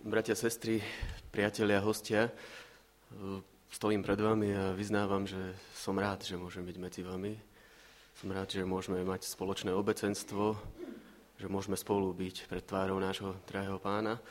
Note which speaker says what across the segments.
Speaker 1: Bratia, sestry, priatelia, hostia, stojím pred vami a vyznávam, že som rád, že môžem byť medzi vami. Som rád, že môžeme mať spoločné obecenstvo, že môžeme spolu byť pred tvárou nášho drahého Pána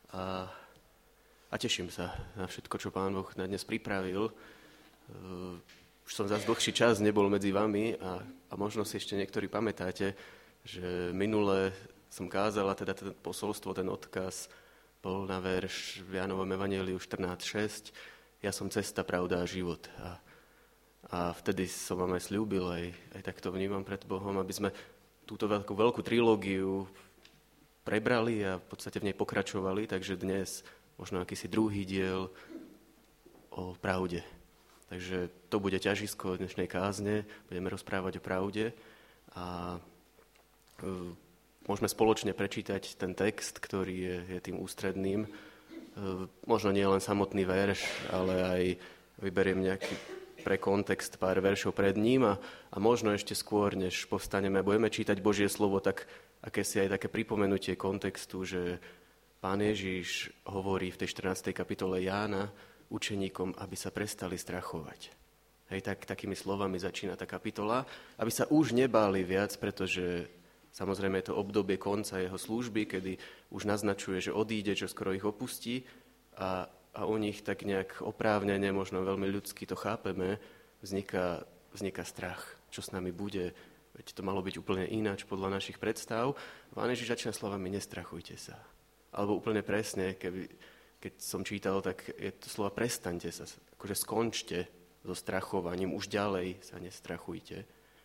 Speaker 1: a teším sa na všetko, čo Pán Boh na dnes pripravil. Už som zase dlhší čas nebol medzi vami a možno si ešte niektorí pamätáte, že minule som kázal a teda ten posolstvo, ten odkaz bol na verš v Jánovom evanjeliu 14.6. Ja som cesta, pravda a život. A vtedy som vám aj sľúbil, aj takto vnímam pred Bohom, aby sme túto veľkú trilógiu prebrali a v podstate v nej pokračovali. Takže dnes možno akýsi druhý diel o pravde. Takže to bude ťažisko dnešnej kázne. Budeme rozprávať o pravde a môžeme spoločne prečítať ten text, ktorý je tým ústredným. Možno nie len samotný verš, ale aj vyberiem nejaký pre kontext pár veršov pred ním a možno ešte skôr, než povstaneme a budeme čítať Božie slovo, tak akési aj také pripomenutie kontextu, že Pán Ježiš hovorí v tej 14. kapitole Jána učeníkom, aby sa prestali strachovať. Takými slovami začína tá kapitola, aby sa už nebáli viac, pretože samozrejme je to obdobie konca jeho služby, kedy už naznačuje, že odíde, že skoro ich opustí a u nich tak nejak oprávnene, možno veľmi ľudsky to chápeme, vzniká strach, čo s nami bude. Veď to malo byť úplne ináč podľa našich predstav. Pán Ježiš začína slovami nestrachujte sa. Alebo úplne presne, keď som čítal, tak je to slova prestaňte sa, akože skončte so strachovaním, už ďalej sa nestrachujte.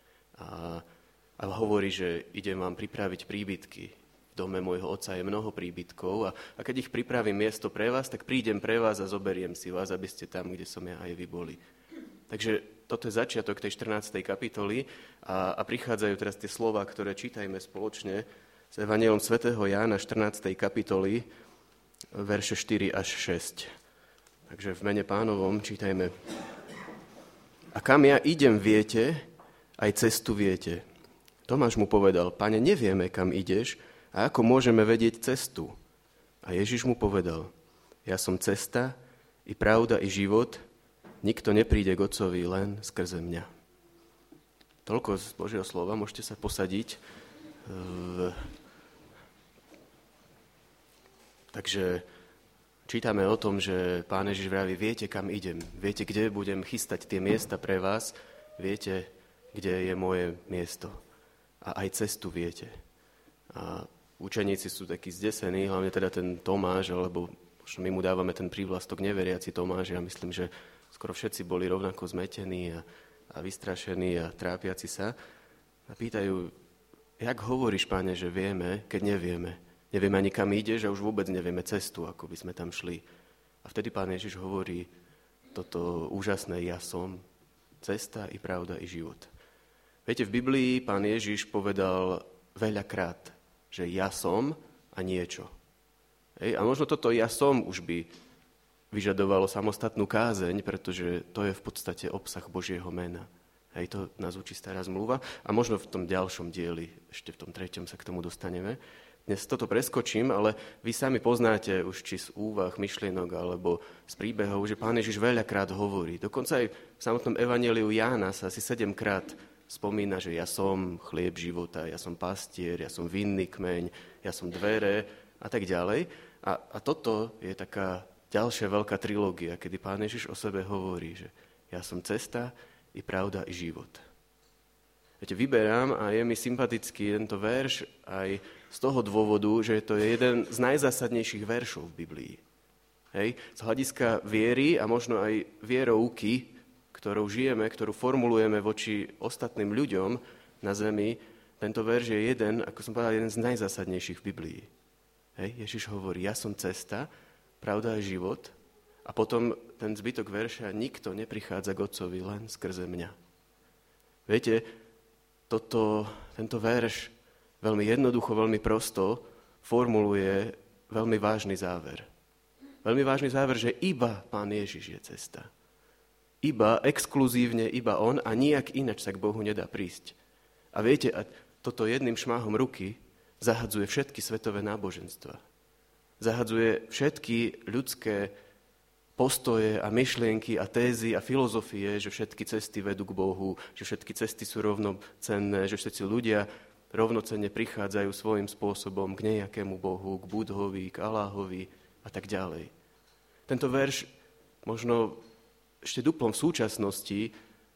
Speaker 1: A hovorí, že idem vám pripraviť príbytky. V dome môjho otca je mnoho príbytkov a keď ich pripravím miesto pre vás, tak prídem pre vás a zoberiem si vás, aby ste tam, kde som ja aj vy boli. Takže toto je začiatok tej 14. kapitoly a prichádzajú teraz tie slová, ktoré čítajme spoločne s Evanjeliom svätého Jána 14. kapitoly, verše 4 až 6. Takže v mene Pánovom čítajme. A kam ja idem, viete, aj cestu viete. Tomáš mu povedal, Pane, nevieme, kam ideš a ako môžeme vedieť cestu. A Ježiš mu povedal, ja som cesta, i pravda, i život, nikto nepríde k Otcovi len skrze mňa. Toľko z Božieho slova, môžete sa posadiť. Takže čítame o tom, že Pán Ježiš vraví, viete, kam idem, viete, kde budem chystať tie miesta pre vás, viete, kde je moje miesto. A aj cestu viete. A učeníci sú takí zdesení, hlavne teda ten Tomáš, alebo my mu dávame ten prívlastok neveriaci Tomáš. Ja myslím, že skoro všetci boli rovnako zmetení a vystrašení a trápiaci sa. A pýtajú, jak hovoríš, Páne, že vieme, keď nevieme. Nevieme ani kam ideš a už vôbec nevieme cestu, ako by sme tam šli. A vtedy Pán Ježiš hovorí toto úžasné ja som, cesta i pravda i život. Viete, v Biblii Pán Ježiš povedal veľakrát, že ja som a niečo. A možno toto ja som už by vyžadovalo samostatnú kázeň, pretože to je v podstate obsah Božieho mena. To nás učí stará zmluva a možno v tom ďalšom dieli, ešte v tom 3. sa k tomu dostaneme. Dnes toto preskočím, ale vy sami poznáte už či z úvah, myšlienok alebo z príbehov, že Pán Ježiš veľakrát hovorí. Dokonca aj v samotnom evanjeliu Jána sa asi 7-krát spomína, že ja som chlieb života, ja som pastier, ja som vinný kmeň, ja som dvere a tak ďalej. A toto je taká ďalšia veľká trilógia, kedy Pán Ježiš o sebe hovorí, že ja som cesta, i pravda, i život. Viete, vyberám a je mi sympatický tento verš aj z toho dôvodu, že to je jeden z najzásadnejších veršov v Biblii. Z hľadiska viery a možno aj vierovky, ktorou žijeme, ktorú formulujeme voči ostatným ľuďom na zemi, tento verš je jeden, ako som povedal, jeden z najzásadnejších v Biblii. Ježiš hovorí, ja som cesta, pravda a život a potom ten zbytok verša, nikto neprichádza k Otcovi len skrze mňa. Viete, tento verš veľmi jednoducho, veľmi prosto formuluje veľmi vážny záver. Veľmi vážny záver, že iba Pán Ježiš je cesta. Iba, exkluzívne, iba on a nijak inač sa k Bohu nedá prísť. A viete, a toto jedným šmáhom ruky zahadzuje všetky svetové náboženstva. Zahadzuje všetky ľudské postoje a myšlienky a tézy a filozofie, že všetky cesty vedú k Bohu, že všetky cesty sú rovnocenné, že všetci ľudia rovnocenne prichádzajú svojím spôsobom k nejakému Bohu, k Budhovi, k Aláhovi a tak ďalej. Tento verš možno ešte duplom v súčasnosti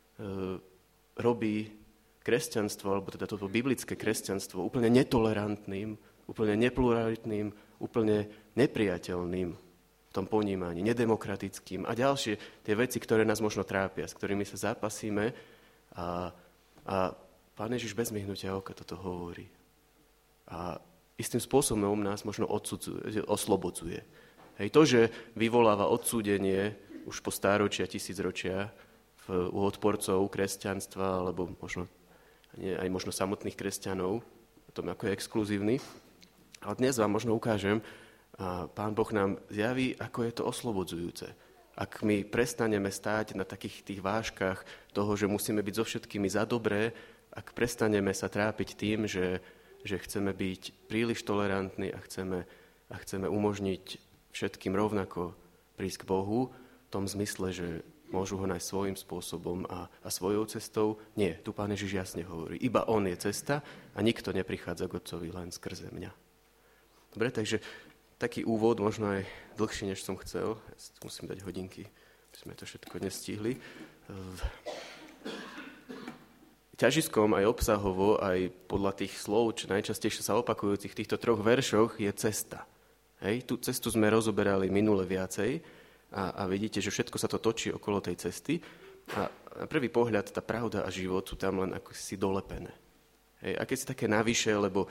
Speaker 1: robí kresťanstvo, alebo teda toto biblické kresťanstvo úplne netolerantným, úplne nepluralitným, úplne nepriateľným v tom ponímaní, nedemokratickým a ďalšie tie veci, ktoré nás možno trápia, s ktorými sa zápasíme a Pán Ježiš bez myhnutia oka toto hovorí. A istým spôsobom nás možno oslobodzuje. Hej, to, že vyvoláva odsúdenie už po stáročia, tisícročia u odporcov kresťanstva, alebo aj možno samotných kresťanov, o tom, ako je exkluzívny. Ale dnes vám možno ukážem, a Pán Boh nám zjaví, ako je to oslobodzujúce. Ak my prestaneme stáť na takých tých vážkach toho, že musíme byť so všetkými za dobré, ak prestaneme sa trápiť tým, že chceme byť príliš tolerantní a chceme umožniť všetkým rovnako prísť k Bohu, v tom zmysle, že môžu ho nájsť svojím spôsobom a svojou cestou. Nie, tu Pán Ježiš jasne hovorí. Iba on je cesta a nikto neprichádza k Otcovi len skrze mňa. Dobre, takže taký úvod, možno aj dlhší, než som chcel. Musím dať hodinky, aby sme to všetko nestihli. Ťažiskom aj obsahovo, aj podľa tých slov, čo najčastejšie sa opakujúcich v týchto troch veršoch, je cesta. Hej, tú cestu sme rozoberali minule viacej a vidíte, že všetko sa to točí okolo tej cesty a na prvý pohľad tá pravda a život sú tam len ako si dolepené. Hej, a keď si také navyše, lebo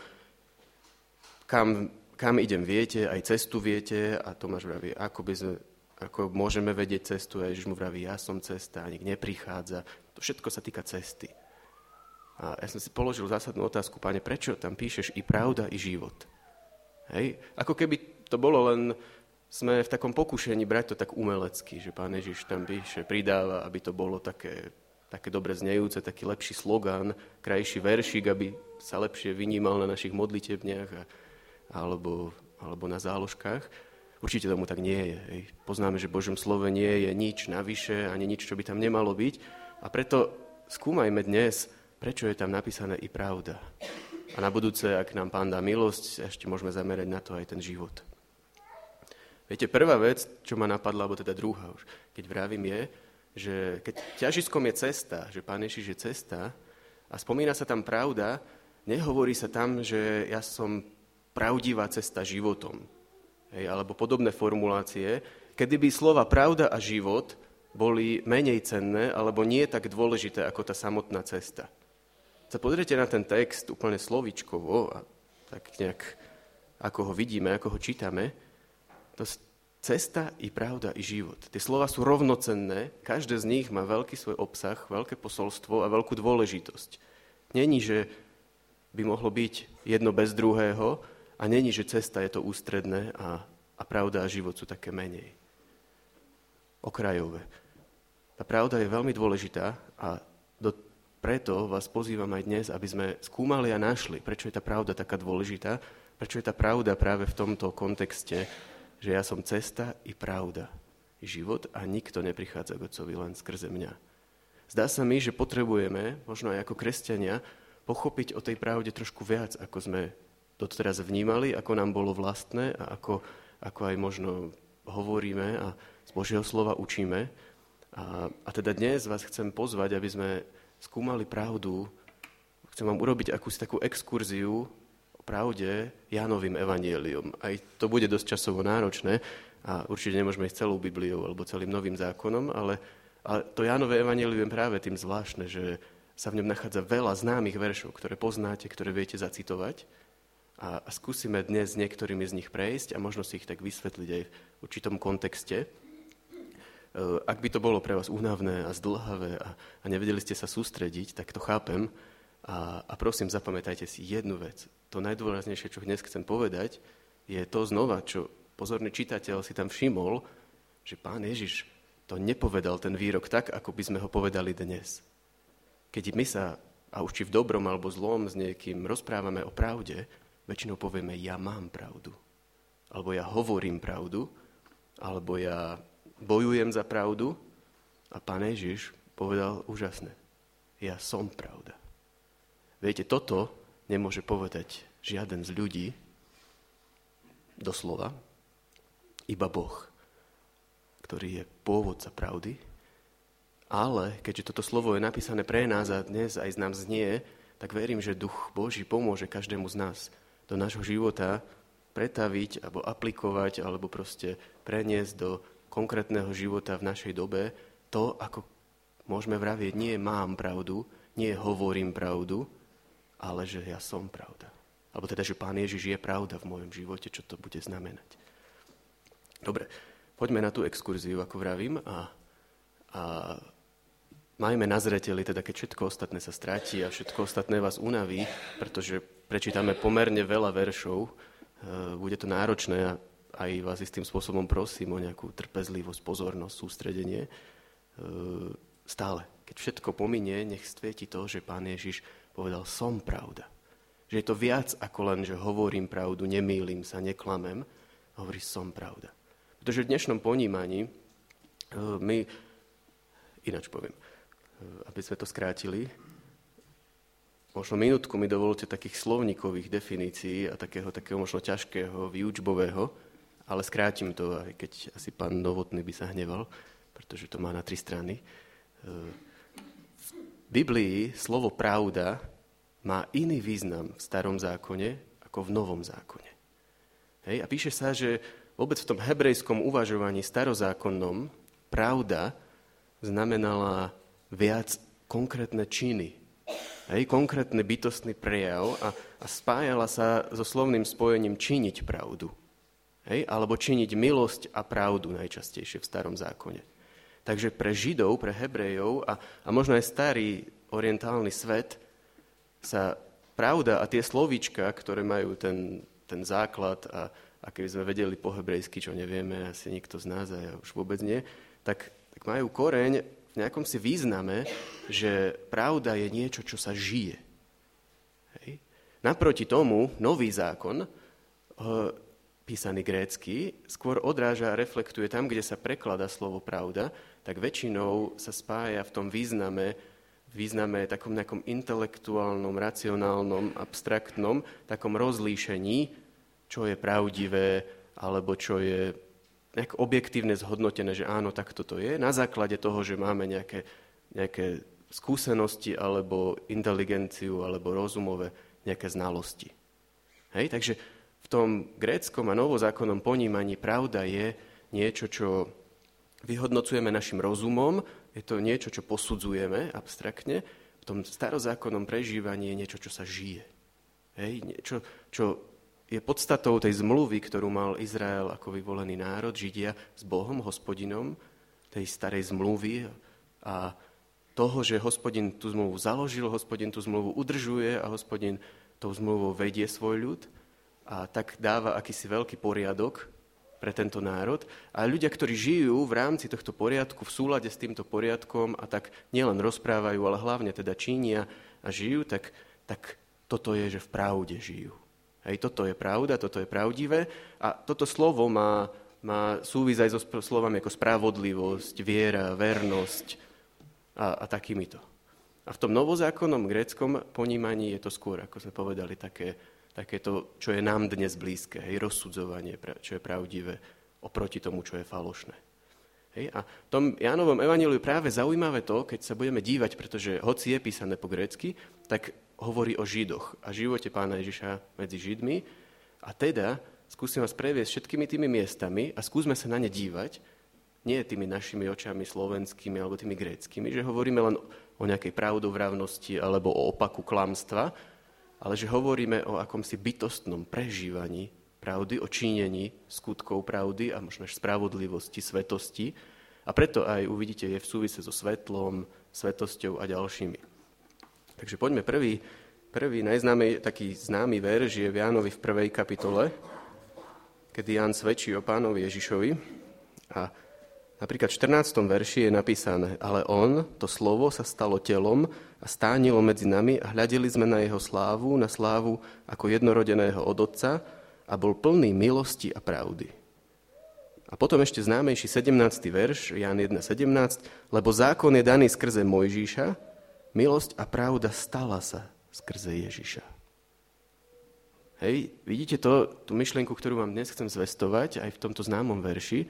Speaker 1: kam idem viete, aj cestu viete a Tomáš vraví, ako môžeme vedieť cestu a Ježiš mu vraví, ja som cesta a nik neprichádza. To všetko sa týka cesty. A ja som si položil zásadnú otázku, Pane, prečo tam píšeš i pravda, i život? Hej? Ako keby to bolo len, sme v takom pokušení brať to tak umelecky, že Pán Ježiš tam píše, pridáva, aby to bolo také dobre znejúce, taký lepší slogán, krajší veršík, aby sa lepšie vynímal na našich modlitebniach alebo na záložkách. Určite tomu tak nie je. Hej. Poznáme, že v Božom slove nie je nič navyše, ani nič, čo by tam nemalo byť. A preto skúmajme dnes, prečo je tam napísané i pravda. A na budúce, ak nám Pán dá milosť, ešte môžeme zamerať na to aj ten život. Viete, prvá vec, čo ma napadla, alebo teda druhá už, keď vravím je, že keď ťažiskom je cesta, že Pán Ježiš je cesta a spomína sa tam pravda, nehovorí sa tam, že ja som pravdivá cesta životom. Hej, alebo podobné formulácie, kedy by slova pravda a život boli menej cenné alebo nie tak dôležité ako tá samotná cesta. Sa pozrite na ten text úplne slovíčkovo a tak nejak, ako ho vidíme, ako ho čítame, to cesta i pravda i život. Tie slova sú rovnocenné, každé z nich má veľký svoj obsah, veľké posolstvo a veľkú dôležitosť. Není, že by mohlo byť jedno bez druhého a není, že cesta je to ústredné a pravda a život sú také menej. Okrajové. Tá pravda je veľmi dôležitá a preto vás pozývam aj dnes, aby sme skúmali a našli, prečo je tá pravda taká dôležitá, prečo je tá pravda práve v tomto kontexte, že ja som cesta i pravda, i život a nikto neprichádza k Otcovi len skrze mňa. Zdá sa mi, že potrebujeme, možno aj ako kresťania, pochopiť o tej pravde trošku viac, ako sme doteraz vnímali, ako nám bolo vlastné a ako aj možno hovoríme a z Božieho slova učíme. A teda dnes vás chcem pozvať, aby sme skúmali pravdu. Chcem vám urobiť akúsi takú exkurziu o pravde Jánovým evanjeliom. Aj to bude dosť časovo náročné a určite nemôžeme ísť celou Bibliou alebo celým Novým zákonom, ale to Jánové evanjelium je práve tým zvláštne, že sa v ňom nachádza veľa známych veršov, ktoré poznáte, ktoré viete zacitovať. A skúsime dnes s niektorými z nich prejsť a možno si ich tak vysvetliť aj v určitom kontexte. Ak by to bolo pre vás únavné a zdĺhavé a nevedeli ste sa sústrediť, tak to chápem. A prosím, zapamätajte si jednu vec. To najdôležitejšie, čo dnes chcem povedať, je to znova, čo pozorný čitateľ si tam všimol, že Pán Ježiš to nepovedal ten výrok tak, ako by sme ho povedali dnes. Keď my sa, a už či v dobrom alebo zlom, s niekým rozprávame o pravde, väčšinou povieme, ja mám pravdu. alebo ja hovorím pravdu, alebo ja bojujem za pravdu. A Pán Ježiš povedal úžasné. Ja som pravda. Viete, toto nemôže povedať žiaden z ľudí, doslova, iba Boh, ktorý je pôvodca pravdy. Ale keďže toto slovo je napísané pre nás a dnes aj z nám znie, tak verím, že Duch Boží pomôže každému z nás do nášho života pretaviť alebo aplikovať alebo proste preniesť do konkrétneho života v našej dobe to, ako môžeme vravieť, nie mám pravdu, nie hovorím pravdu, ale že ja som pravda. Alebo teda, že Pán Ježiš je pravda v mojom živote, čo to bude znamenať. Dobre, poďme na tú exkurziu, ako vravím, a majme na zreteli, teda keď všetko ostatné sa stratí a všetko ostatné vás unaví, pretože prečítame pomerne veľa veršov, bude to náročné a aj vás istým spôsobom prosím o nejakú trpezlivosť, pozornosť, sústredenie. Stále, keď všetko pominie, nech svieti to, že Pán Ježiš povedal, som pravda. Že je to viac ako len, že hovorím pravdu, nemýlim sa, neklamem, hovorí som pravda. Pretože v dnešnom ponímaní my, ináč poviem, aby sme to skrátili, možno minútku mi dovolte takých slovníkových definícií a takého možno ťažkého, výučbového, ale skrátim to, aj keď asi pán Novotný by sa hneval, pretože to má na 3 strany. V Biblii slovo pravda má iný význam v starom zákone ako v novom zákone. Hej? A píše sa, že vôbec v tom hebrejskom uvažovaní starozákonnom pravda znamenala viac konkrétne činy. Hej? Konkrétny bytostný prejav a spájala sa so slovným spojením činiť pravdu. Hej? Alebo činiť milosť a pravdu najčastejšie v starom zákone. Takže pre Židov, pre Hebrejov a možno aj starý orientálny svet sa pravda a tie slovíčka, ktoré majú ten základ a keby sme vedeli po hebrejsky, čo nevieme, asi nikto z nás a ja už vôbec nie, tak majú koreň v nejakom si význame, že pravda je niečo, čo sa žije. Hej. Naproti tomu nový zákon, písaný grécky, skôr odráža a reflektuje tam, kde sa prekladá slovo pravda, tak väčšinou sa spája v tom význame takom nejakom intelektuálnom, racionálnom, abstraktnom, takom rozlíšení, čo je pravdivé, alebo čo je nejak objektívne zhodnotené, že áno, tak toto je, na základe toho, že máme nejaké skúsenosti, alebo inteligenciu, alebo rozumové nejaké znalosti. Hej, takže v tom gréckom a novozákonnom ponímaní pravda je niečo, čo vyhodnocujeme našim rozumom, je to niečo, čo posudzujeme abstraktne, v tom starozákonnom prežívaní je niečo, čo sa žije. Hej, niečo, čo je podstatou tej zmluvy, ktorú mal Izrael ako vyvolený národ, Židia s Bohom, Hospodinom, tej starej zmluvy a toho, že Hospodin tú zmluvu založil, Hospodin tú zmluvu udržuje a Hospodin tou zmluvou vedie svoj ľud a tak dáva akýsi veľký poriadok pre tento národ. A ľudia, ktorí žijú v rámci tohto poriadku, v súlade s týmto poriadkom a tak nielen rozprávajú, ale hlavne teda činia a žijú, tak toto je, že v pravde žijú. Hej, toto je pravda, toto je pravdivé a toto slovo má súvisť aj so slovami ako spravodlivosť, viera, vernosť a takýmito. A v tom novozákonnom gréckom ponímaní je to skôr, ako sme povedali, takéto, čo je nám dnes blízke, hej, rozsudzovanie, čo je pravdivé, oproti tomu, čo je falošné. Hej, a v tom Jánovom evanjeliu je práve zaujímavé to, keď sa budeme dívať, pretože hoci je písané po grécky, tak hovorí o Židoch a živote Pána Ježiša medzi Židmi. A teda skúsim vás previesť všetkými tými miestami a skúsme sa na ne dívať, nie tými našimi očami slovenskými alebo tými gréckými, že hovoríme len o nejakej pravdovravnosti alebo o opaku klamstva, ale že hovoríme o akomsi bytostnom prežívaní pravdy, o činení skutkov pravdy a možno spravodlivosti, svetosti. A preto aj uvidíte, je v súvise so svetlom, svetosťou a ďalšími. Takže poďme prvý taký známy verš je v Jánovi v 1. kapitole, kedy Ján svedčí o Pánovi Ježišovi. A napríklad v 14. verši je napísané, ale on, to slovo, sa stalo telom a stánilo medzi nami a hľadeli sme na jeho slávu, na slávu ako jednorodeného od Otca, a bol plný milosti a pravdy. A potom ešte známejší 17. verš, Ján 1.17, lebo zákon je daný skrze Mojžiša, milosť a pravda stala sa skrze Ježiša. Hej, vidíte tú myšlienku, ktorú vám dnes chcem zvestovať, aj v tomto známom verši.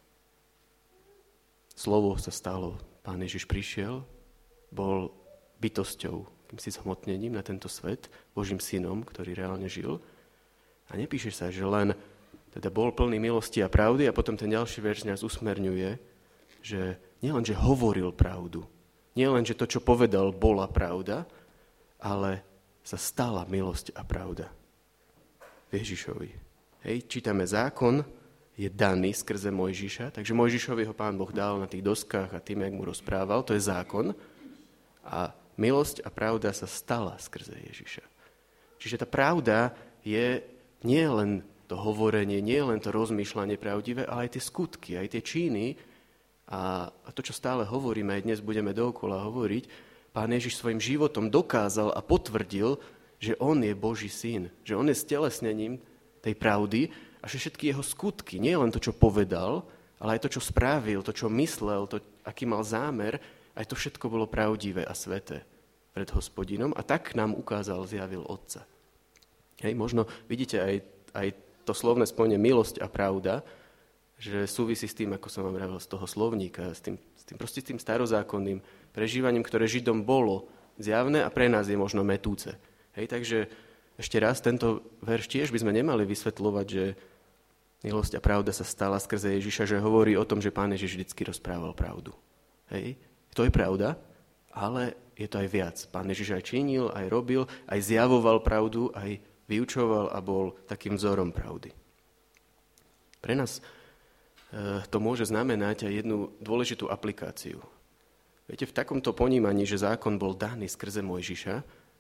Speaker 1: Slovo sa stalo, Pán Ježiš prišiel, bol bytosťou, akýmsi zhmotnením na tento svet, Božím synom, ktorý reálne žil. A nepíše sa, že len teda bol plný milosti a pravdy a potom ten ďalší verš nás usmerňuje, že nielen, že hovoril pravdu, nielen, že to, čo povedal, bola pravda, ale sa stala milosť a pravda v Ježišovi. Hej, čítame, zákon je daný skrze Mojžiša, takže Mojžišovi ho Pán Boh dal na tých doskách a tým, jak mu rozprával, to je zákon. A milosť a pravda sa stala skrze Ježiša. Čiže tá pravda je nie len to hovorenie, nie len to rozmýšľanie pravdivé, ale aj tie skutky, aj tie činy. A to, čo stále hovoríme, aj dnes budeme dookola hovoriť, Pán Ježiš svojim životom dokázal a potvrdil, že on je Boží syn, že on je stelesnením tej pravdy a že všetky jeho skutky, nie len to, čo povedal, ale aj to, čo spravil, to, čo myslel, to, aký mal zámer, aj to všetko bolo pravdivé a sveté pred Hospodinom a tak nám ukázal, zjavil Otca. Hej, možno vidíte aj to slovné spojenie milosť a pravda, že súvisí s tým, ako som vám vravel, z toho slovníka, s tým starozákonným prežívaním, ktoré Židom bolo zjavné a pre nás je možno mätúce. Hej, takže ešte raz tento verš tiež by sme nemali vysvetľovať, že milosť a pravda sa stala skrze Ježiša, že hovorí o tom, že Pán Ježiš vždycky rozprával pravdu. Hej, to je pravda, ale je to aj viac. Pán Ježiš aj činil, aj robil, aj zjavoval pravdu, aj vyučoval a bol takým vzorom pravdy. Pre nás to môže znamenať aj jednu dôležitú aplikáciu. Viete, v takomto ponímaní, že zákon bol daný skrze Mojžiša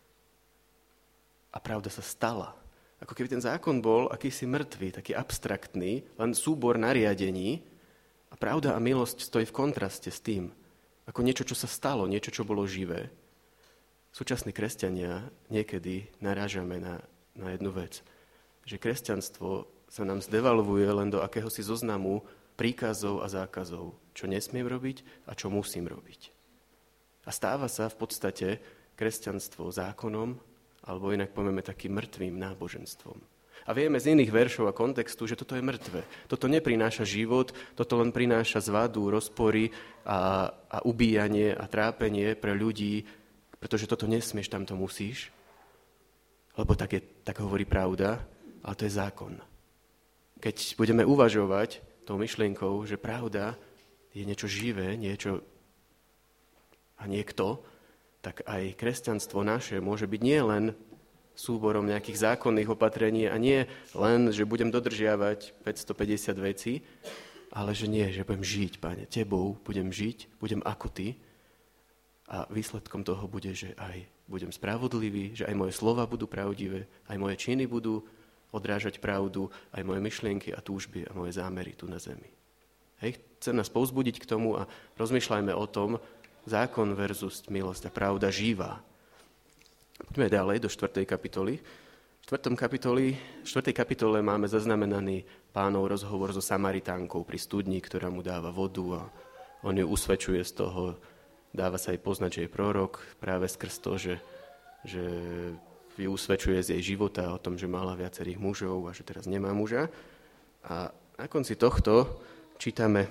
Speaker 1: a pravda sa stala. Ako keby ten zákon bol akýsi mŕtvý, taký abstraktný, len súbor nariadení a pravda a milosť stojí v kontraste s tým, ako niečo, čo sa stalo, niečo, čo bolo živé. Súčasní kresťania niekedy narážame na jednu vec, že kresťanstvo sa nám zdevalvuje len do akéhosi zoznamu príkazov a zákazov, čo nesmiem robiť a čo musím robiť. A stáva sa v podstate kresťanstvo zákonom, alebo inak povieme takým mŕtvým náboženstvom. A vieme z iných veršov a kontextu, že toto je mŕtve. Toto neprináša život, toto len prináša zvadu, rozpory a ubíjanie a trápenie pre ľudí, pretože toto nesmieš, tamto musíš. Lebo tak hovorí pravda, ale to je zákon. Keď budeme uvažovať tou myšlienkou, že pravda je niečo živé, niečo a niekto, tak aj kresťanstvo naše môže byť nie len súborom nejakých zákonných opatrení a nie len, že budem dodržiavať 550 vecí, ale že nie, že budem žiť, Pane, Tebou budem žiť, budem ako Ty a výsledkom toho bude, že aj budem spravodlivý, že aj moje slova budú pravdivé, aj moje činy budú odrážať pravdu, aj moje myšlienky a túžby a moje zámery tu na zemi. Hej, chcem nás povzbudiť k tomu a rozmýšľajme o tom, zákon versus milosť a pravda živá. Poďme ďalej do 4. kapitoly. V 4. kapitole máme zaznamenaný Pánov rozhovor so Samaritánkou pri studni, ktorá mu dáva vodu a on ju usvedčuje z toho, dáva sa jej poznať, že je prorok, práve skrz to, že ju usvedčuje z jej života o tom, že mala viacerých mužov a že teraz nemá muža. A na konci tohto čítame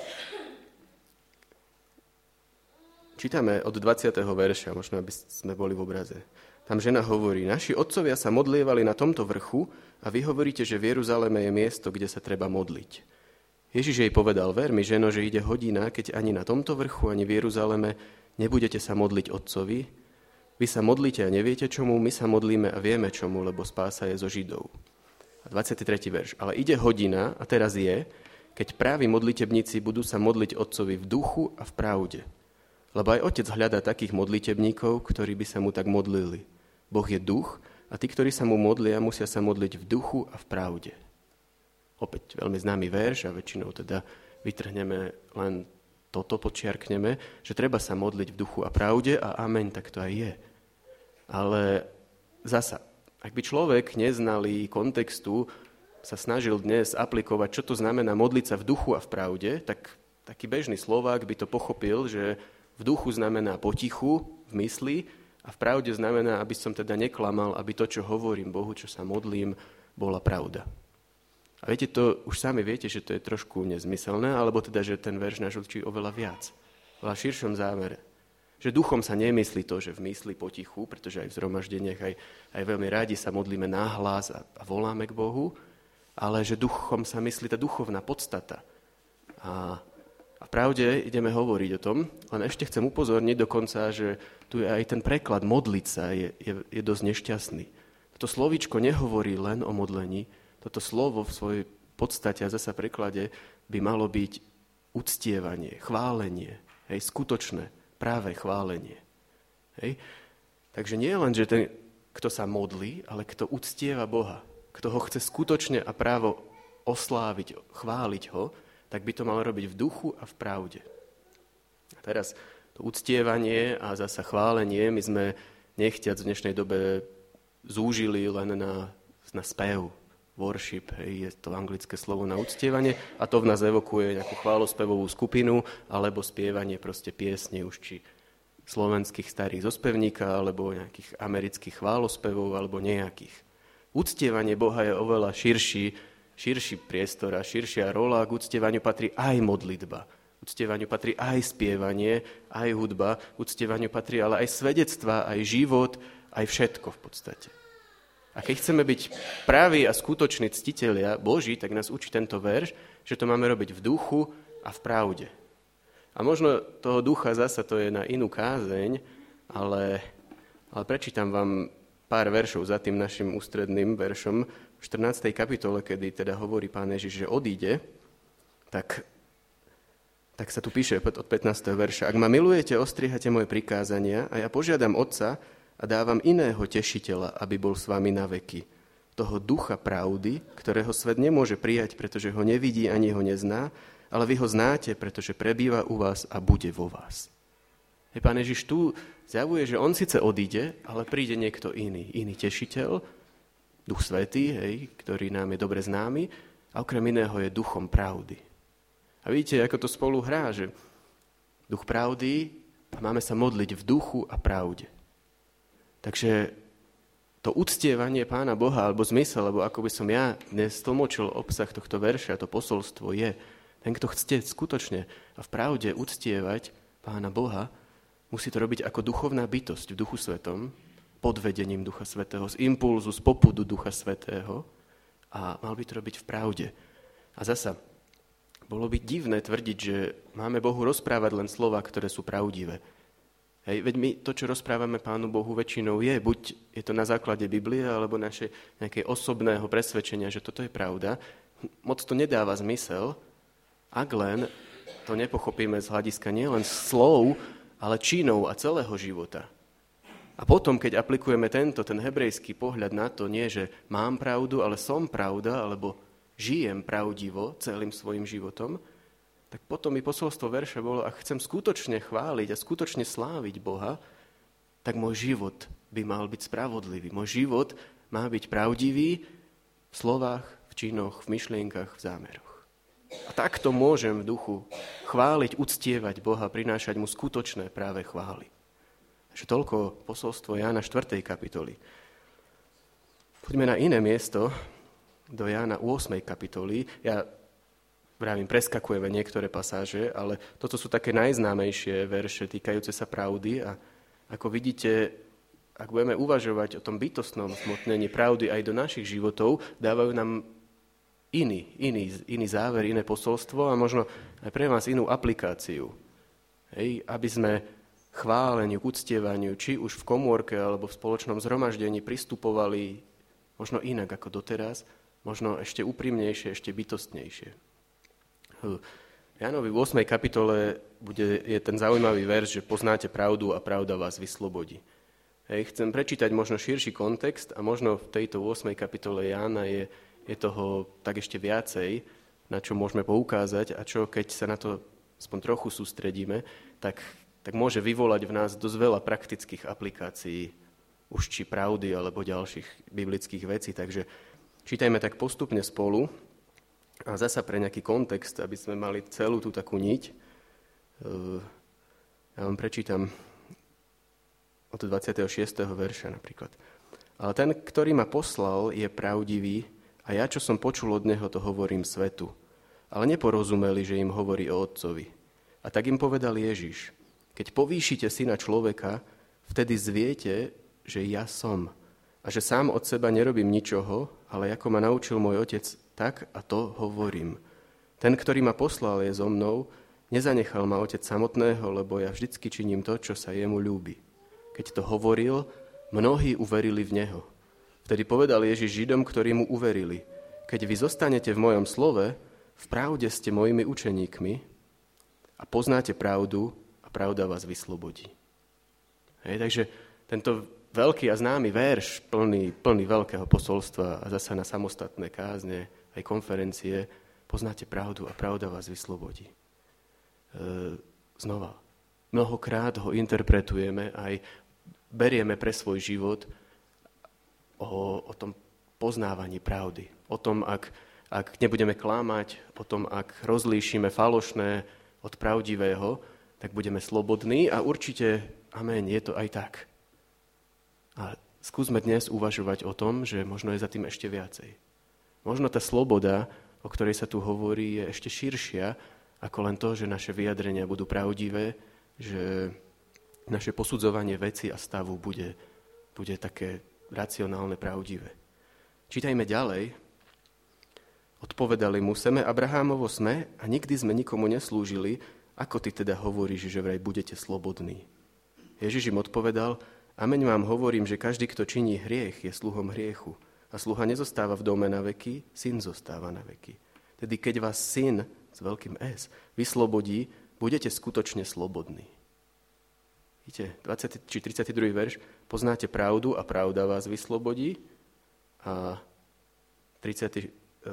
Speaker 1: od 20. verša, možno aby sme boli v obraze. Tam žena hovorí, naši otcovia sa modlievali na tomto vrchu a vy hovoríte, že v Jeruzaleme je miesto, kde sa treba modliť. Ježiš jej povedal, ver mi, ženo, že ide hodina, keď ani na tomto vrchu, ani v Jeruzaleme nebudete sa modliť otcovi. Vy sa modlíte a neviete čomu, my sa modlíme a vieme čomu, lebo spása je zo Židov. A 23. verš. Ale ide hodina, a teraz je, keď právi modlitebníci budú sa modliť otcovi v duchu a v pravde. Lebo aj Otec hľadá takých modlitebníkov, ktorí by sa mu tak modlili. Boh je duch a tí, ktorí sa mu modlia, musia sa modliť v duchu a v pravde. Opäť veľmi známy verš a väčšinou teda vytrhneme len toto, podčiarkneme, že treba sa modliť v duchu a pravde a amen, tak to aj je. Ale zasa, ak by človek neznalý kontextu sa snažil dnes aplikovať, čo to znamená modliť sa v duchu a v pravde, tak taký bežný Slovák by to pochopil, že v duchu znamená potichu, v mysli, a v pravde znamená, aby som teda neklamal, aby to, čo hovorím Bohu, čo sa modlím, bola pravda. A viete, to už sami viete, že to je trošku nezmyselné, alebo teda, že ten verš nás učí oveľa viac. V širšom zámere. Že duchom sa nemyslí to, že v mysli potichu, pretože aj v zhromaždeniach aj veľmi rádi sa modlíme nahlas a voláme k Bohu, ale že duchom sa myslí tá duchovná podstata. A v pravde ideme hovoriť o tom, len ešte chcem upozorniť dokonca, že tu je aj ten preklad modliť sa je dosť nešťastný. Toto slovíčko nehovorí len o modlení, toto slovo v svojej podstate a zasa preklade by malo byť uctievanie, chválenie, skutočné, práve chválenie. Hej? Takže nie len, že ten, kto sa modlí, ale kto uctieva Boha, kto ho chce skutočne a právo osláviť, chváliť ho, tak by to mal robiť v duchu a v pravde. A teraz to uctievanie a zasa chválenie my sme nechtiac v dnešnej dobe zúžili len na spev, worship, je to anglické slovo na uctievanie a to v nás evokuje nejakú chválospevovú skupinu alebo spievanie proste piesne už či slovenských starých zo spevníka alebo nejakých amerických chválospevov alebo nejakých. Uctievanie Boha je oveľa širší priestor a širšia rola. K uctievaniu patrí aj modlitba. Uctievaniu patrí aj spievanie, aj hudba. Uctievaniu patrí ale aj svedectva, aj život, aj všetko v podstate. A keď chceme byť praví a skutoční ctitelia Boží, tak nás učí tento verš, že to máme robiť v duchu a v pravde. A možno toho ducha zasa to je na inú kázeň, ale prečítam vám pár veršov za tým našim ústredným veršom. V 14. kapitole, kedy teda hovorí Pán Ježiš, že odíde, tak sa tu píše od 15. verša. Ak ma milujete, ostriehate moje prikázania a ja požiadam Otca a dávam iného tešiteľa, aby bol s vami na veky. Toho ducha pravdy, ktorého svet nemôže prijať, pretože ho nevidí ani ho nezná, ale vy ho znáte, pretože prebýva u vás a bude vo vás. Pán Ježiš tu zjavuje, že on síce odíde, ale príde niekto iný tešiteľ, Duch Svätý, ktorý nám je dobre známy, a okrem iného je duchom pravdy. A vidíte, ako to spolu hrá, že duch pravdy, máme sa modliť v duchu a pravde. Takže to uctievanie Pána Boha, alebo zmysel, alebo ako by som ja dnes tlmočil obsah tohto verša, to posolstvo je, ten, kto chce skutočne a v pravde uctievať Pána Boha, musí to robiť ako duchovná bytosť v Duchu Svetom, pod vedením Ducha Svätého, z impulzu, z popudu Ducha Svätého a mal by to robiť v pravde. A zasa, bolo by divné tvrdiť, že máme Bohu rozprávať len slova, ktoré sú pravdivé. Veď my to, čo rozprávame Pánu Bohu väčšinou buď je to na základe Biblie, alebo naše nejaké osobného presvedčenia, že toto je pravda. Moc to nedáva zmysel, ak len to nepochopíme z hľadiska nielen slov, ale činov a celého života. A potom, keď aplikujeme ten hebrejský pohľad na to, nie, že mám pravdu, ale som pravda, alebo žijem pravdivo celým svojim životom, tak potom i posolstvo verša bolo, ak chcem skutočne chváliť a skutočne sláviť Boha, tak môj život by mal byť spravodlivý. Môj život má byť pravdivý v slovách, v činoch, v myšlienkach, v zámeroch. A takto môžem v duchu chváliť, uctievať Boha, prinášať mu skutočné práve chvály. Takže toľko posolstvo Jána 4. kapitoly. Poďme na iné miesto, do Jána 8. kapitoly. Ja preskakujeme niektoré pasáže, ale toto sú také najznámejšie verše týkajúce sa pravdy a ako vidíte, ak budeme uvažovať o tom bytostnom smotnení pravdy aj do našich životov, dávajú nám iný záver, iné posolstvo a možno aj pre vás inú aplikáciu. Aby sme chváleniu, k uctievaniu, či už v komórke alebo v spoločnom zhromaždení pristupovali možno inak ako doteraz, možno ešte úprimnejšie, ešte bytostnejšie. Jánovi v 8. kapitole je ten zaujímavý verš, že poznáte pravdu a pravda vás vyslobodí. Chcem prečítať možno širší kontext a možno v tejto 8. kapitole Jána je toho tak ešte viacej, na čo môžeme poukázať a čo, keď sa na to aspoň trochu sústredíme, tak môže vyvolať v nás dosť veľa praktických aplikácií, už či pravdy, alebo ďalších biblických vecí. Takže Čítajme tak postupne spolu a zasa pre nejaký kontext, aby sme mali celú tú takú niť. Ja vám prečítam od 26. verša napríklad. Ale ten, ktorý ma poslal, je pravdivý a ja, čo som počul od neho, to hovorím svetu. Ale neporozumeli, že im hovorí o Otcovi. A tak im povedal Ježiš, keď povýšite Syna človeka, vtedy zviete, že ja som. A že sám od seba nerobím ničoho, ale ako ma naučil môj Otec, tak a to hovorím. Ten, ktorý ma poslal, je so mnou, nezanechal ma Otec samotného, lebo ja vždycky činím to, čo sa jemu ľúbi. Keď to hovoril, mnohí uverili v neho. Vtedy povedal Ježiš Židom, ktorí mu uverili, keď vy zostanete v mojom slove, v pravde ste mojimi učeníkmi a poznáte pravdu a pravda vás vyslobodí. Takže tento veľký a známy verš, plný veľkého posolstva a zasa na samostatné kázne, aj konferencie, poznáte pravdu a pravda vás vyslobodí. Znova, mnohokrát ho interpretujeme, aj berieme pre svoj život o tom poznávaní pravdy. O tom, ak nebudeme klamať, o tom, ak rozlíšime falošné od pravdivého, tak budeme slobodní a určite, amen, je to aj tak. A skúsme dnes uvažovať o tom, že možno je za tým ešte viacej. Možno tá sloboda, o ktorej sa tu hovorí, je ešte širšia, ako len to, že naše vyjadrenia budú pravdivé, že naše posudzovanie veci a stavu bude také racionálne, pravdivé. Čítajme ďalej. Odpovedali mu, seme Abrahámovo sme a nikdy sme nikomu neslúžili, ako ty teda hovoríš, že vraj budete slobodní. Ježiš im odpovedal, ameň vám hovorím, že každý, kto činí hriech, je sluhom hriechu. A sluha nezostáva v dome na veky, syn zostáva na veky. Tedy keď vás syn, s veľkým S, vyslobodí, budete skutočne slobodní. Vidíte, 20. či 32. verš, poznáte pravdu a pravda vás vyslobodí. A 36.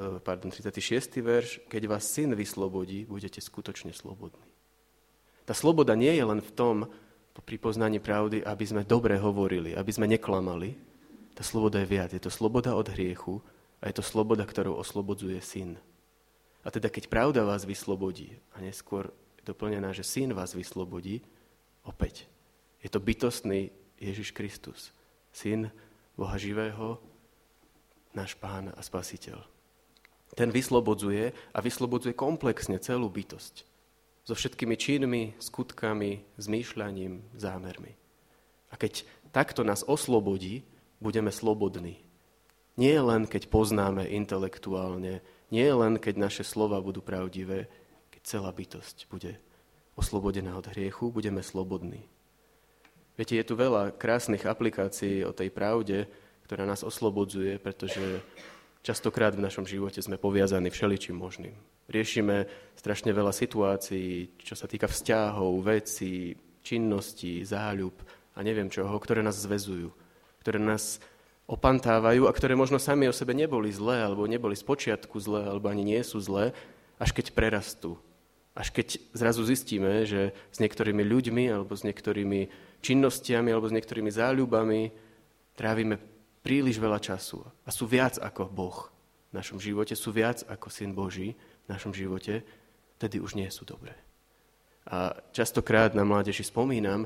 Speaker 1: verš, keď vás syn vyslobodí, budete skutočne slobodní. Tá sloboda nie je len v tom, pri poznaní pravdy, aby sme dobre hovorili, aby sme neklamali. Tá sloboda je viac. Je to sloboda od hriechu a je to sloboda, ktorou oslobodzuje syn. A teda, keď pravda vás vyslobodí, a neskôr je doplnená, že syn vás vyslobodí, opäť. Je to bytostný Ježiš Kristus, syn Boha živého, náš Pán a Spasiteľ. Ten vyslobodzuje a vyslobodzuje komplexne celú bytosť. So všetkými činmi, skutkami, zmýšľaním, zámermi. A keď takto nás oslobodí, budeme slobodní. Nie len keď poznáme intelektuálne, nie len keď naše slova budú pravdivé, keď celá bytosť bude oslobodená od hriechu, budeme slobodní. Viete, je tu veľa krásnych aplikácií o tej pravde, ktorá nás oslobodzuje, pretože častokrát v našom živote sme poviazaní všeličím možným. Riešime strašne veľa situácií, čo sa týka vzťahov, vecí, činností, záľub a neviem čoho, ktoré nás zväzujú, ktoré nás opantávajú a ktoré možno sami o sebe neboli zlé, alebo neboli spočiatku zlé, alebo ani nie sú zlé, až keď prerastú. Až keď zrazu zistíme, že s niektorými ľuďmi, alebo s niektorými činnostiami, alebo s niektorými záľubami trávime príliš veľa času. A sú viac ako Boh v našom živote, sú viac ako Syn Boží v našom živote, tedy už nie sú dobré. A častokrát na mládeži spomínam,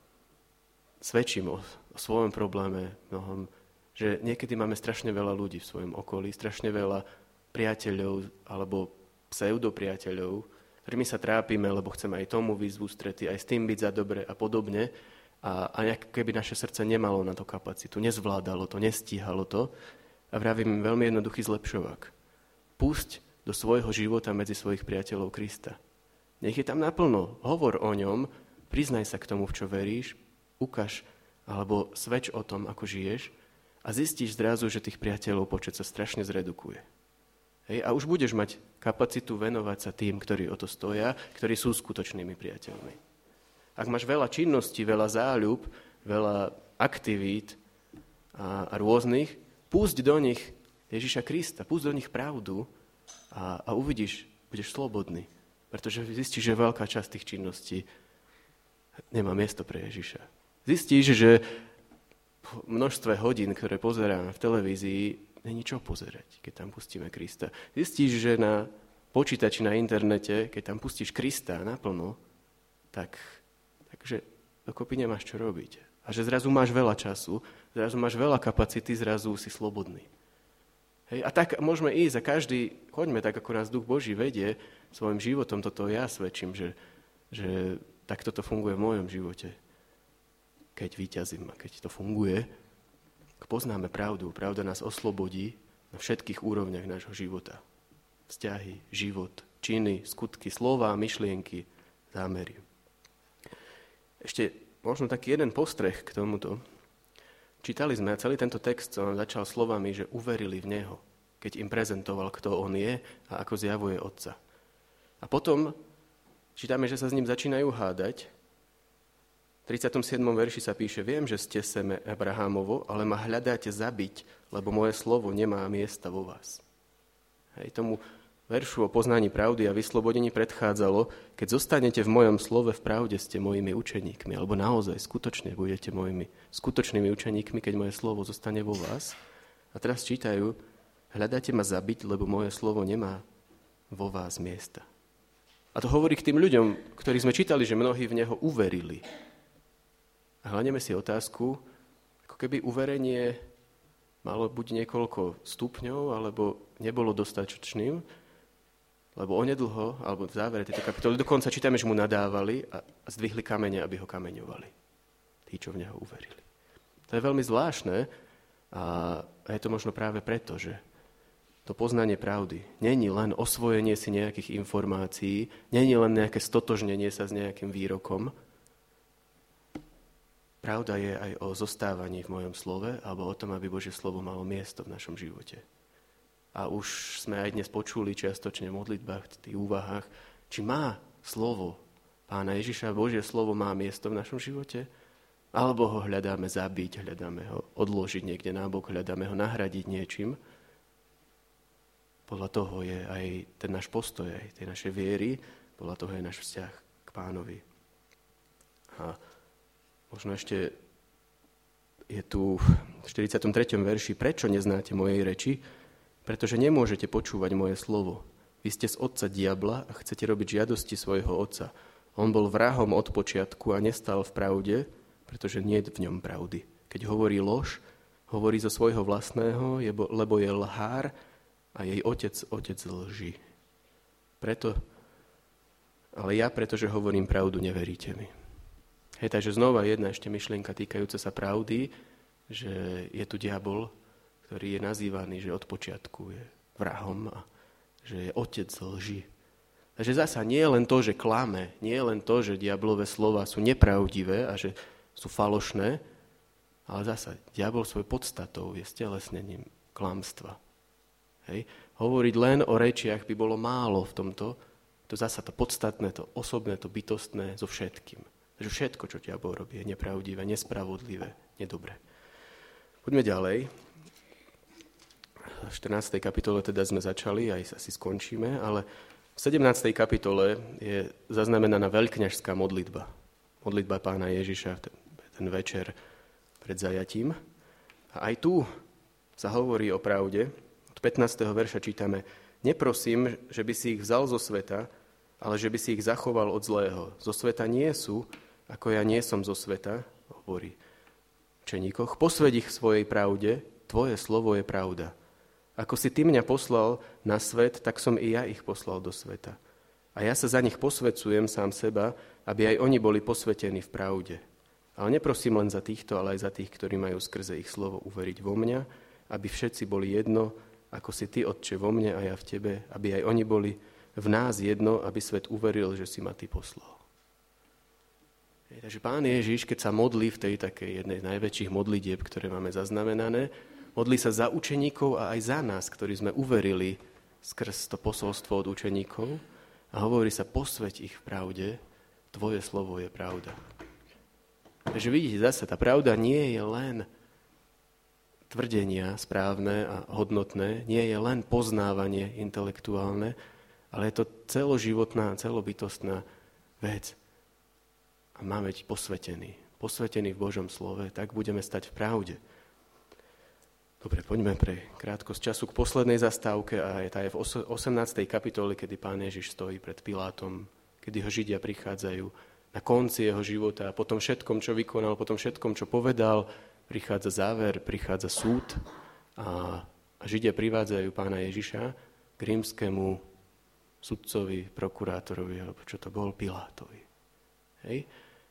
Speaker 1: svedčím o svojom probléme mnohom, že niekedy máme strašne veľa ľudí v svojom okolí, strašne veľa priateľov alebo pseudopriateľov, ktorými sa trápime, lebo chceme aj tomu výjsť v ústrety, aj s tým byť za dobre a podobne. A keby naše srdce nemalo na to kapacitu, nezvládalo to, nestíhalo to. A vravím veľmi jednoduchý zlepšovák. Pusť do svojho života medzi svojich priateľov Krista. Nech je tam naplno, hovor o ňom, priznaj sa k tomu, v čo veríš, ukáž alebo svedč o tom, ako žiješ a zistíš zrazu, že tých priateľov počet sa strašne zredukuje. Hej? A už budeš mať kapacitu venovať sa tým, ktorí o to stoja, ktorí sú skutočnými priateľmi. Ak máš veľa činností, veľa záľub, veľa aktivít a rôznych, pusť do nich Ježiša Krista, pusť do nich pravdu a uvidíš, budeš slobodný. Pretože zistíš, že veľká časť tých činností nemá miesto pre Ježiša. Zistíš, že v množstve hodín, ktoré pozeráme v televízii, není čo pozerať, keď tam pustíme Krista. Zistíš, že na počítači, na internete, keď tam pustíš Krista naplno, takže dokopy nemáš čo robiť. A že zrazu máš veľa času, zrazu máš veľa kapacity, zrazu si slobodný. Hej, a tak môžeme ísť a choďme tak, ako nás Duch Boží vedie svojim životom. Toto ja svedčím, že takto to funguje v mojom živote. Keď vyťazím a keď to funguje, poznáme pravdu. Pravda nás oslobodí na všetkých úrovniach nášho života. Vzťahy, život, činy, skutky, slová, myšlienky, zámery. Ešte možno taký jeden postreh k tomuto. Čítali sme a celý tento text som začal slovami, že uverili v Neho, keď im prezentoval, kto On je a ako zjavuje Otca. A potom čítame, že sa s ním začínajú hádať. V 37. verši sa píše, viem, že ste seme Abrahámovo, ale ma hľadáte zabiť, lebo moje slovo nemá miesta vo vás. Hej, tomu veršu o poznaní pravdy a vyslobodení predchádzalo, keď zostanete v mojom slove, v pravde ste mojimi učeníkmi, alebo naozaj skutočne budete mojimi skutočnými učeníkmi, keď moje slovo zostane vo vás. A teraz čítajú, hľadáte ma zabiť, lebo moje slovo nemá vo vás miesta. A to hovorí k tým ľuďom, ktorí sme čítali, že mnohí v Neho uverili. A hľadneme si otázku, ako keby uverenie malo buď niekoľko stupňov, alebo nebolo dostatočným, lebo onedlho, alebo v závere tejto kapitoly, dokonca čítame, že mu nadávali a zdvihli kamene, aby ho kameňovali. Tí, čo v Neho uverili. To je veľmi zvláštne a je to možno práve preto, že to poznanie pravdy není len osvojenie si nejakých informácií, není len nejaké stotožnenie sa s nejakým výrokom. Pravda je aj o zostávaní v mojom slove alebo o tom, aby Božie slovo malo miesto v našom živote. A už sme aj dnes počuli čiastočne v modlitbách, v tých úvahách, či má slovo Pána Ježiša, Božie slovo má miesto v našom živote, alebo ho hľadáme zabiť, hľadáme ho odložiť niekde nábok, hľadáme ho nahradiť niečím. Podľa toho je aj ten náš postoj, aj tej našej viery, podľa toho je náš vzťah k Pánovi. A možno ešte je tu v 43. verši, prečo neznáte mojej reči? Pretože nemôžete počúvať moje slovo. Vy ste z otca diabla a chcete robiť žiadosti svojho otca. On bol vrahom od počiatku a nestal v pravde, pretože nie je v ňom pravdy. Keď hovorí lož, hovorí zo svojho vlastného, lebo je lhár a jej otec lží. Pretože hovorím pravdu, neveríte mi. Hej, takže znova jedna ešte myšlienka týkajúca sa pravdy, že je tu diabol, ktorý je nazývaný, že od počiatku je vrahom a že je otec lži. Takže zasa nie je len to, že klame, nie je len to, že diablové slova sú nepravdivé a že sú falošné, ale zasa diabol svojou podstatou je stelesnením klamstva. Hej. Hovoriť len o rečiach by bolo málo v tomto, to zasa to podstatné, to osobné, to bytostné so všetkým. Takže všetko, čo diabol robí, je nepravdivé, nespravodlivé, nedobré. Poďme ďalej. V 14. kapitole teda sme začali, aj asi skončíme, ale v 17. kapitole je zaznamenaná veľkňažská modlitba. Modlitba Pána Ježiša ten večer pred zajatím. A aj tu sa hovorí o pravde. Od 15. verša čítame: Neprosím, že by si ich vzal zo sveta, ale že by si ich zachoval od zlého. Zo sveta nie sú, ako ja nie som zo sveta, hovorí učeníkoch. Posväť ich v svojej pravde, tvoje slovo je pravda. Ako si ty mňa poslal na svet, tak som i ja ich poslal do sveta. A ja sa za nich posväcujem sám seba, aby aj oni boli posvetení v pravde. Ale neprosím len za týchto, ale aj za tých, ktorí majú skrze ich slovo uveriť vo mňa, aby všetci boli jedno, ako si ty, Otče, vo mne a ja v tebe, aby aj oni boli v nás jedno, aby svet uveril, že si ma ty poslal. Takže Pán Ježiš, keď sa modlí v tej takej jednej z najväčších modlitieb, ktoré máme zaznamenané, modlí sa za učeníkov a aj za nás, ktorí sme uverili skrz to posolstvo od učeníkov a hovorí sa, posväť ich v pravde, tvoje slovo je pravda. Takže vidíte zase, tá pravda nie je len tvrdenia správne a hodnotné, nie je len poznávanie intelektuálne, ale je to celoživotná, celobytostná vec. A máme byť posvetení v Božom slove, tak budeme stať v pravde. Dobre, poďme pre krátkosť času k poslednej zastávke a tá je v 18. kapitole, kedy Pán Ježiš stojí pred Pilátom, kedy ho Židia prichádzajú na konci jeho života a po tom všetkom, čo vykonal, po tom všetkom, čo povedal, prichádza záver, prichádza súd a Židia privádzajú Pána Ježiša k rímskemu sudcovi, prokurátorovi, alebo čo to bol, Pilátovi. Hej?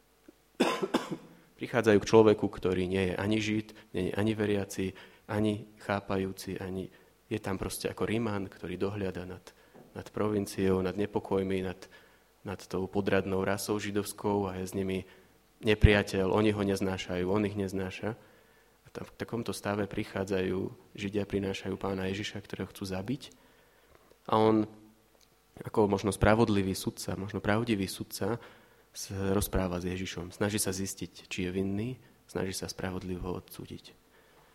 Speaker 1: Prichádzajú k človeku, ktorý nie je ani Žid, nie je ani veriaci, ani chápajúci, ani je tam proste ako Ríman, ktorý dohliada nad provinciou, nad nepokojmi, nad tou podradnou rasou židovskou a je s nimi nepriateľ, oni ho neznášajú, on ich neznáša. A tam v takomto stave prichádzajú, Židia prinášajú Pána Ježiša, ktorého chcú zabiť. A on, ako možno spravodlivý sudca, možno pravdivý sudca, sa rozpráva s Ježišom. Snaží sa zistiť, či je vinný, snaží sa spravodlivo odsúdiť.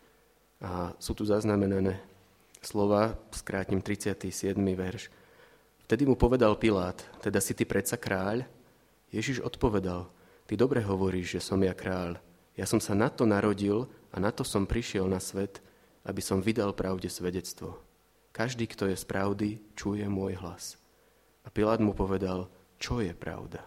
Speaker 1: A sú tu zaznamenané slova, skrátim 37. verš. Vtedy mu povedal Pilát, teda si ty predsa kráľ? Ježiš odpovedal, ty dobre hovoríš, že som ja kráľ. Ja som sa na to narodil a na to som prišiel na svet, aby som vydal pravde svedectvo. Každý, kto je z pravdy, čuje môj hlas. A Pilát mu povedal, čo je pravda?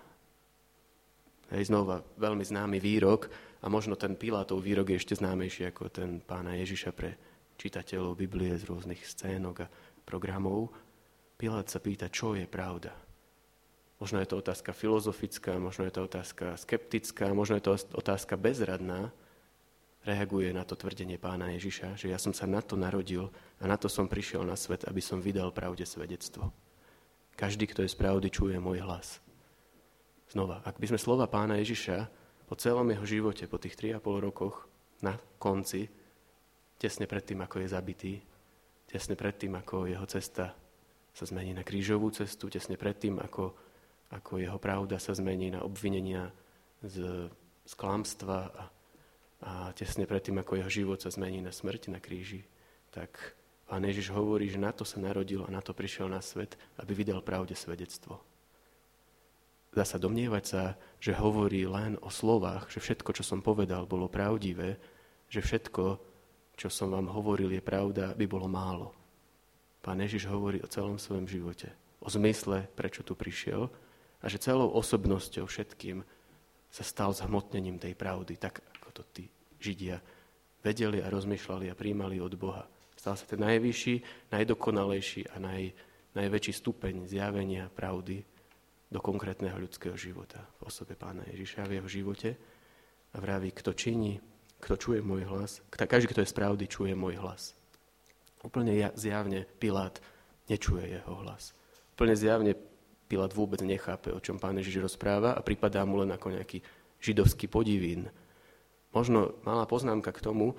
Speaker 1: Hej, znova veľmi známy výrok, a možno ten Pilátov výrok je ešte známejší ako ten Pána Ježiša pre čitateľov Biblie z rôznych scénok a programov. Pilát sa pýta, čo je pravda. Možno je to otázka filozofická, možno je to otázka skeptická, možno je to otázka bezradná. Reaguje na to tvrdenie Pána Ježiša, že ja som sa na to narodil a na to som prišiel na svet, aby som vydal pravde svedectvo. Každý, kto je z pravdy, čuje môj hlas. Znova, ak by sme slova Pána Ježiša po celom jeho živote, po tých 3,5 rokoch na konci, tesne pred tým, ako je zabitý, tesne pred tým, ako jeho cesta sa zmení na krížovú cestu, tesne pred tým, ako jeho pravda sa zmení na obvinenia z klamstva a tesne pred tým, ako jeho život sa zmení na smrť na kríži, tak Pán Ježiš hovorí, že na to sa narodil a na to prišiel na svet, aby vydal pravde svedectvo. Dá sa domnievať sa, že hovorí len o slovách, že všetko, čo som povedal, bolo pravdivé, že všetko, čo som vám hovoril, je pravda, by bolo málo. Pán Ježiš hovorí o celom svojom živote, o zmysle, prečo tu prišiel a že celou osobnosťou všetkým sa stal zhmotnením tej pravdy, tak ako to tí Židia vedeli a rozmýšľali a prijímali od Boha. Stal sa ten najvyšší, najdokonalejší a najväčší stupeň zjavenia pravdy do konkrétneho ľudského života v osobe Pána Ježiša, v jeho živote. A vraví, kto čuje môj hlas, každý, kto je z pravdy, čuje môj hlas. Úplne zjavne Pilát nečuje jeho hlas. Úplne zjavne Pilát vôbec nechápe, o čom Pán Ježiš rozpráva a pripadá mu len ako nejaký židovský podivín. Možno malá poznámka k tomu,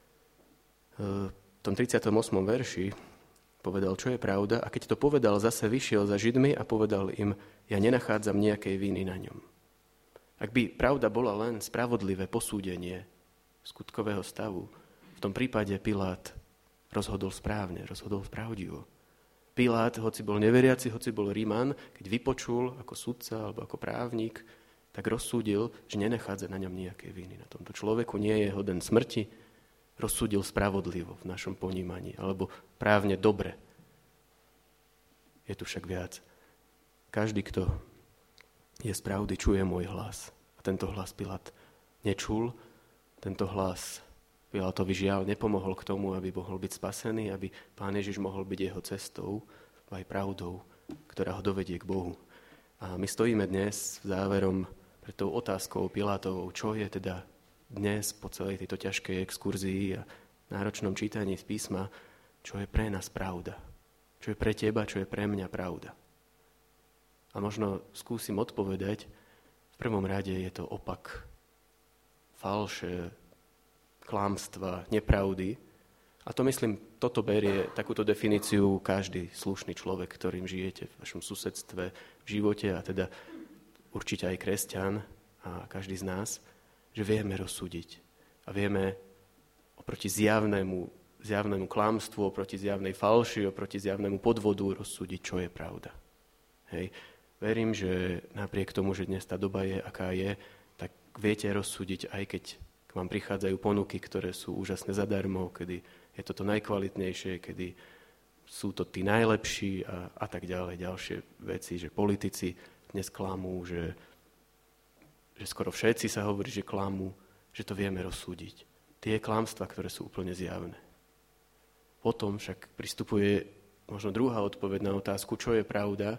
Speaker 1: v tom 38. verši povedal, čo je pravda, a keď to povedal, zase vyšiel za Židmi a povedal im, ja nenachádzam nejakej viny na ňom. Ak by pravda bola len spravodlivé posúdenie skutkového stavu, v tom prípade Pilát rozhodol správne, rozhodol pravdivo. Pilát, hoci bol neveriaci, hoci bol Ríman, keď vypočul ako sudca alebo ako právnik, tak rozsúdil, že nenachádza na ňom nejakej viny. Na tomto človeku nie je hoden smrti, rozsúdil spravodlivo v našom ponímaní, alebo právne dobre. Je tu však viac. Každý, kto je z pravdy, čuje môj hlas. A tento hlas Pilát nečul. Tento hlas Pilátovi žiaľ nepomohol k tomu, aby mohol byť spasený, aby Pán Ježiš mohol byť jeho cestou, aj pravdou, ktorá ho dovedie k Bohu. A my stojíme dnes záverom pred tou otázkou Pilátovou, čo je teda dnes po celej tejto ťažkej exkurzii a náročnom čítaní z písma, čo je pre nás pravda. Čo je pre teba, čo je pre mňa pravda. A možno skúsim odpovedať, v prvom rade je to opak falše, klamstva, nepravdy. A to myslím, toto berie takúto definíciu každý slušný človek, ktorým žijete v vašom susedstve, v živote, a teda určite aj kresťan a každý z nás, že vieme rozsúdiť a vieme oproti zjavnému klamstvu, oproti zjavnej falši, oproti zjavnému podvodu rozsúdiť, čo je pravda. Hej. Verím, že napriek tomu, že dnes tá doba je, aká je, tak viete rozsúdiť, aj keď k vám prichádzajú ponuky, ktoré sú úžasné zadarmo, kedy je to najkvalitnejšie, kedy sú to tí najlepší a tak ďalej. Ďalšie veci, že politici dnes klamú, že skoro všetci sa hovorí, že klamú, že to vieme rozsúdiť. Tie klamstvá, ktoré sú úplne zjavné. Potom však pristupuje možno druhá odpoveď na otázku, čo je pravda,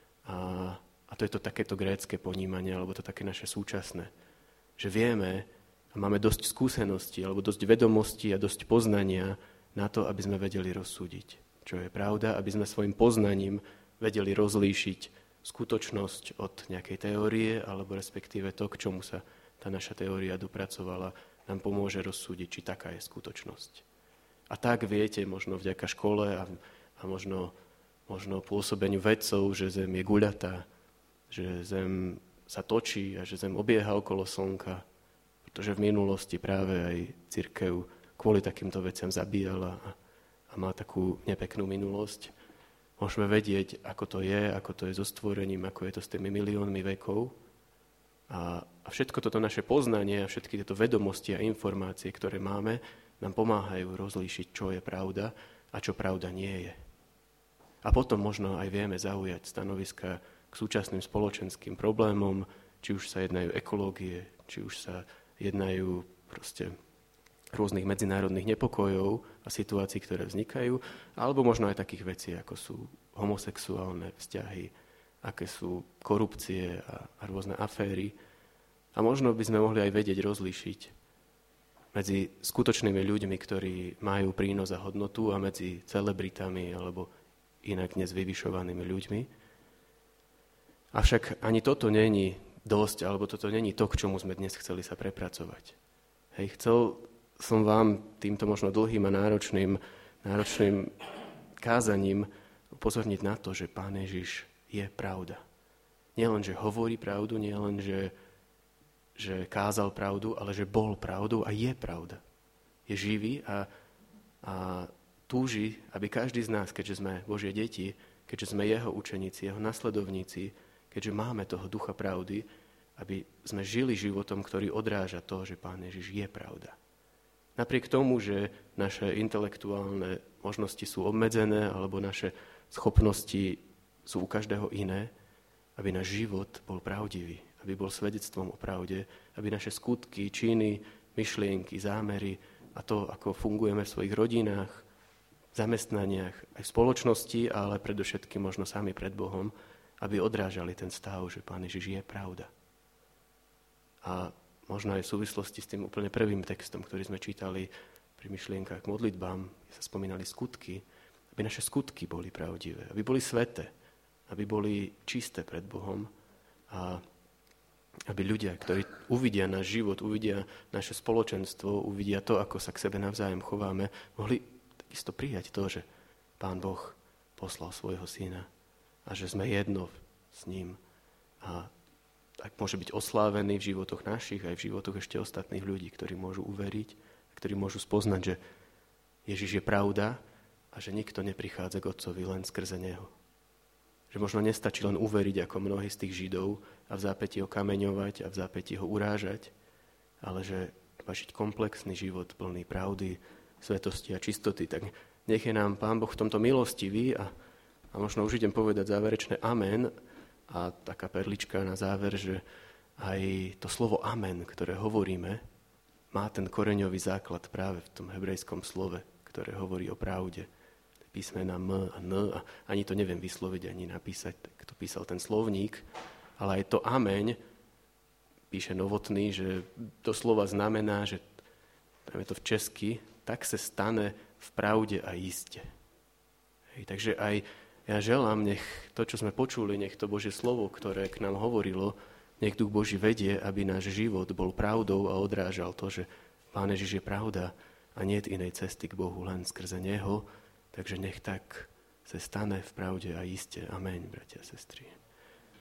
Speaker 1: a to je to takéto grécke ponímanie, alebo to také naše súčasné. Že vieme a máme dosť skúseností, alebo dosť vedomostí a dosť poznania na to, aby sme vedeli rozsúdiť, čo je pravda, aby sme svojim poznaním vedeli rozlíšiť skutočnosť od nejakej teórie, alebo respektíve to, k čomu sa tá naša teória dopracovala, nám pomôže rozsúdiť, či taká je skutočnosť. A tak viete, možno vďaka škole a možno pôsobeniu vedcov, že Zem je guľatá, že Zem sa točí a že Zem obieha okolo Slnka, pretože v minulosti práve aj cirkev kvôli takýmto veciam zabíjala a má takú nepeknú minulosť. Môžeme vedieť, ako to je so stvorením, ako je to s tými miliónmi vekov. A všetko toto naše poznanie a všetky tieto vedomosti a informácie, ktoré máme, nám pomáhajú rozlíšiť, čo je pravda a čo pravda nie je. A potom možno aj vieme zaujať stanoviska k súčasným spoločenským problémom, či už sa jednajú ekológie, či už sa jednajú proste rôznych medzinárodných nepokojov a situácií, ktoré vznikajú, alebo možno aj takých vecí, ako sú homosexuálne vzťahy, aké sú korupcie a rôzne aféry. A možno by sme mohli aj vedieť rozlíšiť medzi skutočnými ľuďmi, ktorí majú prínos a hodnotu, a medzi celebritami alebo inak dnes vyvyšovanými ľuďmi. Avšak ani toto není dosť, alebo toto není to, k čomu sme dnes chceli sa prepracovať. Chcel som vám týmto možno dlhým a náročným kázaním upozorniť na to, že Pán Ježiš je pravda. Nie len, že hovorí pravdu, nie len, že kázal pravdu, ale že bol pravdou a je pravda. Je živý a túži, aby každý z nás, keďže sme Božie deti, keďže sme jeho učeníci, jeho nasledovníci, keďže máme toho ducha pravdy, aby sme žili životom, ktorý odráža to, že Pán Ježiš je pravda. Napriek tomu, že naše intelektuálne možnosti sú obmedzené, alebo naše schopnosti sú u každého iné, aby náš život bol pravdivý, aby bol svedectvom o pravde, aby naše skutky, činy, myšlienky, zámery a to, ako fungujeme v svojich rodinách, zamestnaniach, aj v spoločnosti, ale predovšetkým možno sami pred Bohom, aby odrážali ten stav, že Pán Ježiš je pravda. A možno aj v súvislosti s tým úplne prvým textom, ktorý sme čítali pri myšlienkach k modlitbám, sa spomínali skutky, aby naše skutky boli pravdivé, aby boli sväté, aby boli čisté pred Bohom a aby ľudia, ktorí uvidia náš život, uvidia naše spoločenstvo, uvidia to, ako sa k sebe navzájom chováme, mohli takisto prijať to, že Pán Boh poslal svojho syna a že sme jedno s ním a tak môže byť oslávený v životoch našich aj v životoch ešte ostatných ľudí, ktorí môžu uveriť, ktorí môžu spoznať, že Ježiš je pravda a že nikto neprichádza k Otcovi len skrze Neho. Že možno nestačí len uveriť ako mnohí z tých Židov a v zápätí ho kameňovať a v zápätí ho urážať, ale že žiť komplexný život plný pravdy, svetosti a čistoty. Tak nech je nám Pán Boh v tomto milostivý a možno už idem povedať záverečné amen. A taká perlička na záver, že aj to slovo amen, ktoré hovoríme, má ten koreňový základ práve v tom hebrejskom slove, ktoré hovorí o pravde. Písmena M a N, a ani to neviem vysloviť, ani napísať, tak to písal ten slovník, ale aj to ameň, píše Novotný, že to slova znamená, že je to v česky, tak sa stane v pravde a iste. Takže aj ja želám, nech to, čo sme počuli, nech to Božie slovo, ktoré k nám hovorilo, nech Duch Boží vedie, aby náš život bol pravdou a odrážal to, že Pán Ježiš je pravda a nie je inej cesty k Bohu, len skrze Neho. Takže nech tak sa stane v pravde a iste. Amen, bratia a sestry.